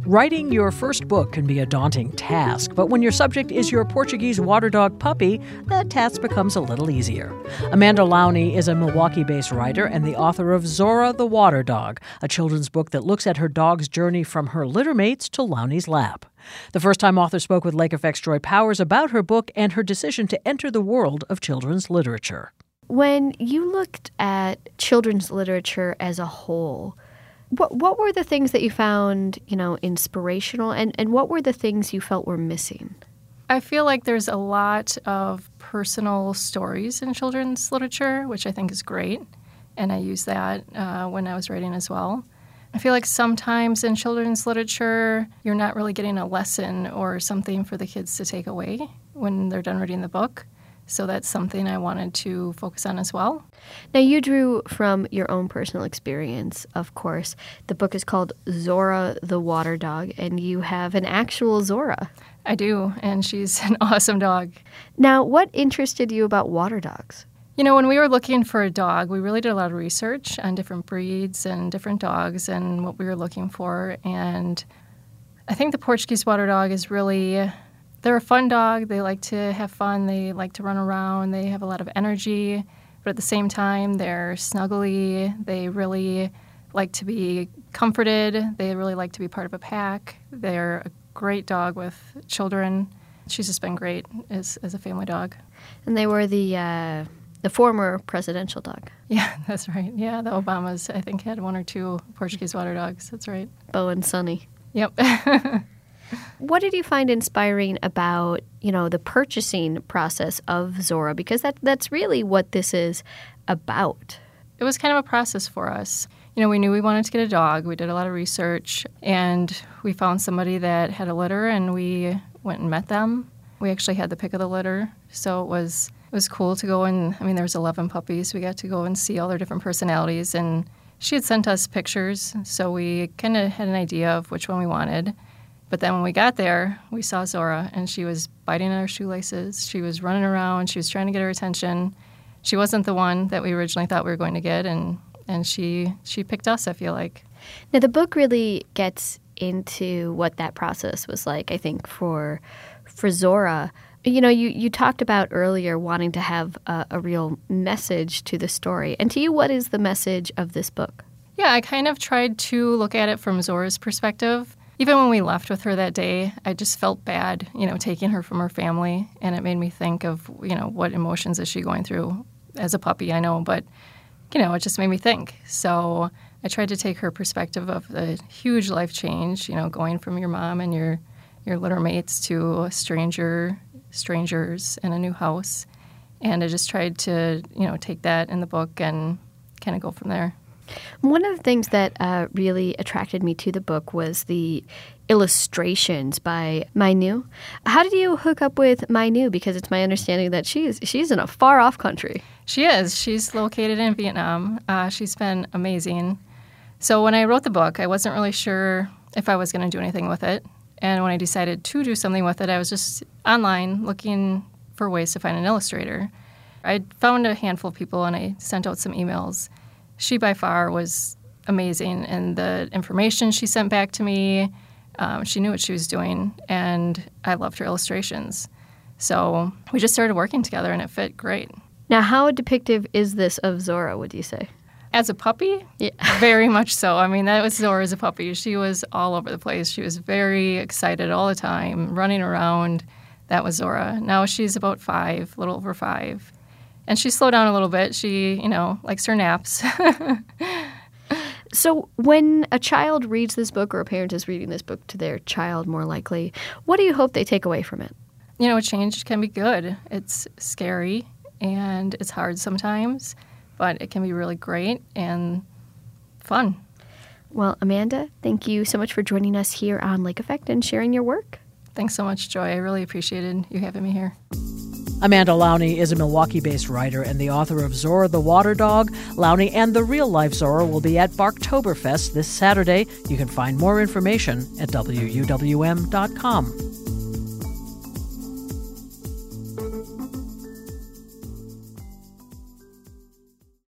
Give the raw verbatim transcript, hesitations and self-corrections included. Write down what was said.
Writing your first book can be a daunting task, but when your subject is your Portuguese water dog puppy, that task becomes a little easier. Amanda Lowney is a Milwaukee-based writer and the author of Zora the Water Dog, a children's book that looks at her dog's journey from her littermates to Lowney's lap. The first-time author spoke with Lake Effect's Joy Powers about her book and her decision to enter the world of children's literature. When you looked at children's literature as a whole, What what were the things that you found, you know, inspirational, and, and what were the things you felt were missing? I feel like there's a lot of personal stories in children's literature, which I think is great, and I use that uh, when I was writing as well. I feel like sometimes in children's literature, you're not really getting a lesson or something for the kids to take away when they're done reading the book. So that's something I wanted to focus on as well. Now, you drew from your own personal experience, of course. The book is called Zora the Water Dog, and you have an actual Zora. I do, and she's an awesome dog. Now, what interested you about water dogs? You know, when we were looking for a dog, we really did a lot of research on different breeds and different dogs and what we were looking for. And I think the Portuguese water dog is really... They're a fun dog. They like to have fun. They like to run around. They have a lot of energy. But at the same time, they're snuggly. They really like to be comforted. They really like to be part of a pack. They're a great dog with children. She's just been great as, as a family dog. And they were the uh, the former presidential dog. Yeah, that's right. Yeah, the Obamas, I think, had one or two Portuguese water dogs. That's right. Bo and Sonny. Yep. What did you find inspiring about, you know, the purchasing process of Zora? Because that that's really what this is about. It was kind of a process for us. You know, we knew we wanted to get a dog. We did a lot of research, and we found somebody that had a litter, and we went and met them. We actually had the pick of the litter, so it was it was cool to go and, I mean, there was eleven puppies. We got to go and see all their different personalities, and she had sent us pictures, so we kind of had an idea of which one we wanted. But then when we got there, we saw Zora, and she was biting at our shoelaces. She was running around. She was trying to get our attention. She wasn't the one that we originally thought we were going to get, and, and she she picked us, I feel like. Now, the book really gets into what that process was like, I think, for for Zora. You know, you, you talked about earlier wanting to have a, a real message to the story. And to you, what is the message of this book? Yeah, I kind of tried to look at it from Zora's perspective. Even when we left with her that day, I just felt bad, you know, taking her from her family. And it made me think of, you know, what emotions is she going through as a puppy, I know. But, you know, it just made me think. So I tried to take her perspective of the huge life change, you know, going from your mom and your, your litter mates to a stranger, strangers in a new house. And I just tried to, you know, take that in the book and kind of go from there. One of the things that uh, really attracted me to the book was the illustrations by Mai Nu. How did you hook up with Mai Nu? Because it's my understanding that she's she's in a far-off country. She is. She's located in Vietnam. Uh, she's been amazing. So when I wrote the book, I wasn't really sure if I was going to do anything with it. And when I decided to do something with it, I was just online looking for ways to find an illustrator. I found a handful of people, and I sent out some emails. She, by far, was amazing, and the information she sent back to me, um, she knew what she was doing, and I loved her illustrations. So we just started working together, and it fit great. Now, how depictive is this of Zora, would you say? As a puppy? Yeah. Very much so. I mean, that was Zora as a puppy. She was all over the place. She was very excited all the time, running around. That was Zora. Now she's about five, a little over five. And she slowed down a little bit. She, you know, likes her naps. So when a child reads this book, or a parent is reading this book to their child more likely, what do you hope they take away from it? You know, change can be good. It's scary and it's hard sometimes, but it can be really great and fun. Well, Amanda, thank you so much for joining us here on Lake Effect and sharing your work. Thanks so much, Joy. I really appreciated you having me here. Amanda Lowney is a Milwaukee-based writer and the author of Zora the Water Dog. Lowney and the real-life Zora will be at Barktoberfest this Saturday. You can find more information at W U W M dot com.